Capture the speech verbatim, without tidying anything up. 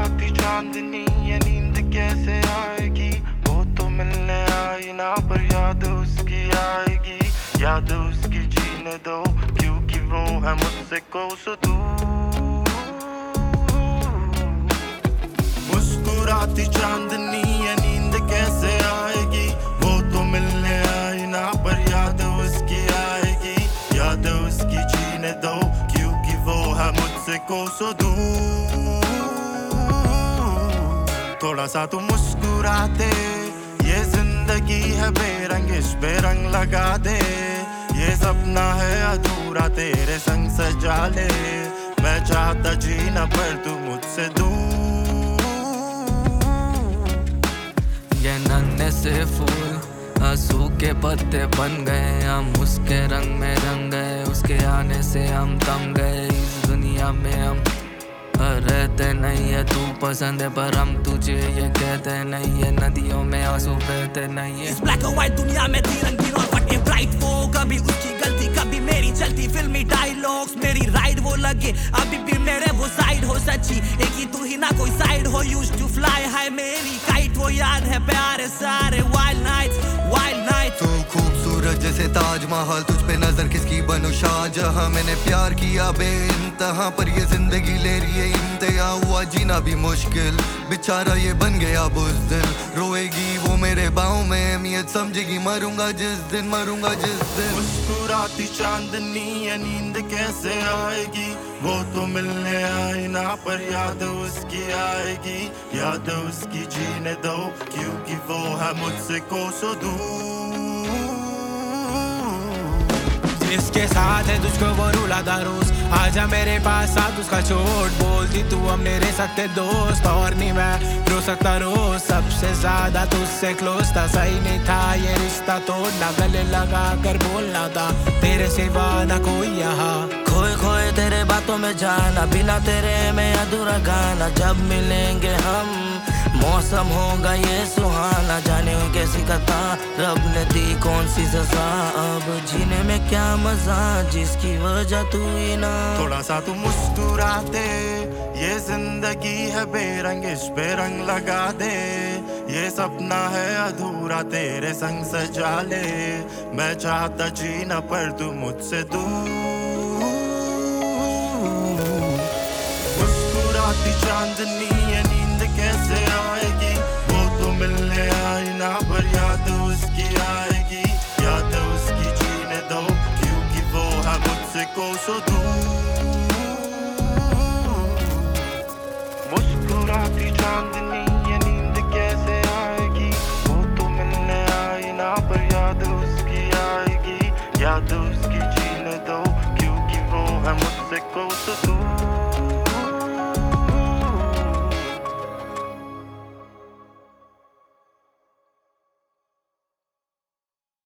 मुस्कुराती चांदनी ये नींद कैसे आएगी, वो तो मिलने आई ना पर याद उसकी आएगी, याद उसकी जीने दो क्योंकि वो है मुझसे कोसों दूर। मुस्कुराती चांदनी ये नींद कैसे आएगी, वो तो मिलने आई ना पर याद उसकी आएगी, याद उसकी जीने दो क्योंकि वो है मुझसे कोसों दूर। थोड़ा सा तू मुस्कुरा दे, ये जिंदगी है बेरंग, इस पे रंग लगा दे, ये सपना है अधूरा तेरे संग सजा ले, मैं चाहता जीना पर तू मुझसे दूर। ये नन्हे से फूल आंसू के पत्ते बन गए, हम उसके रंग में रंग गए, उसके आने से हम थम गए, इस दुनिया में हम रहते नहीं है, तू पसंद है पर हम तुझे ये कहते नहीं है, नदियों में आंसू बहते नहीं है। इस ब्लैक एंड व्हाइट दुनिया में थी रंगीन और फटे ब्राइट वो, कभी उसकी गलती कभी मेरी चलती फिल्मी डायलॉग्स, मेरी राइड वो लगे अभी भी मेरे वो साइड हो सच्ची, एक ही तू ही ना कोई साइड हो, यूज्ड टू फ्लाई हाई मेरी काइट, वो याद है प्यारे सारे वाइल्ड नाइट्स वाइल्ड नाइट्स। तू खूबसूरत जैसे ताजमहल, तुझ पे नजर किसकी बनूं शाहजहां, मैंने प्यार किया बेइंतहा पर ये जिंदगी ले रही है इंतहा, हुआ जीना भी मुश्किल, बेचारा ये बन गया बुज़दिल, रोएगी वो मेरे बाहों में अहमियत समझेगी, मरूंगा जिस दिन मरूंगा जिस दिन। मुस्कुराती चांदनी ये नींद कैसे आएगी, वो तो मिलने आई ना पर याद उसकी आएगी, याद उसकी जीने दो क्योंकि वो है मुझसे कोसों दूर। जिसके साथ है तुझको वो रुलाता रोज, आजा मेरे पास साथ उसका चोट, बोलती तू अब मेरे सकते दोस्त, और नहीं मैं रो सकता रोज, सबसे ज्यादा तुझसे क्लोज था, सही नहीं था ये रिश्ता तोड़ना, गले लगा कर बोलना था तेरे सिवा ना कोई यहाँ, खोए खोए तेरे बातों में जाना, बिना तेरे में अधूरा गाना, जब मिलेंगे हम मौसम होगा ये सुहाना, जाने कैसी कथा रब ने दी कौन सी सजा, अब जीने में क्या मजा जिसकी वजह तू ही ना। थोड़ा सा तू मुस्कुरा दे, ये जिंदगी है बेरंग, इस पे रंग लगा दे, ये सपना है अधूरा तेरे संग सजा ले, मैं चाहता जीना पर तू मुझसे दूर। मुस्कुराती चांदनी ये नींद कैसे आएगी, वो तो मिलने आई ना पर याद उसकी आएगी, याद उसकी जीने दो क्योंकि वो है मुझसे कोसों दूर। मुस्कुराती चांदनी ये नींद कैसे आएगी, वो तो मिलने आई ना पर याद उसकी आएगी, याद उसकी जीने दो क्योंकि वो है मुझसे कोसों दूर।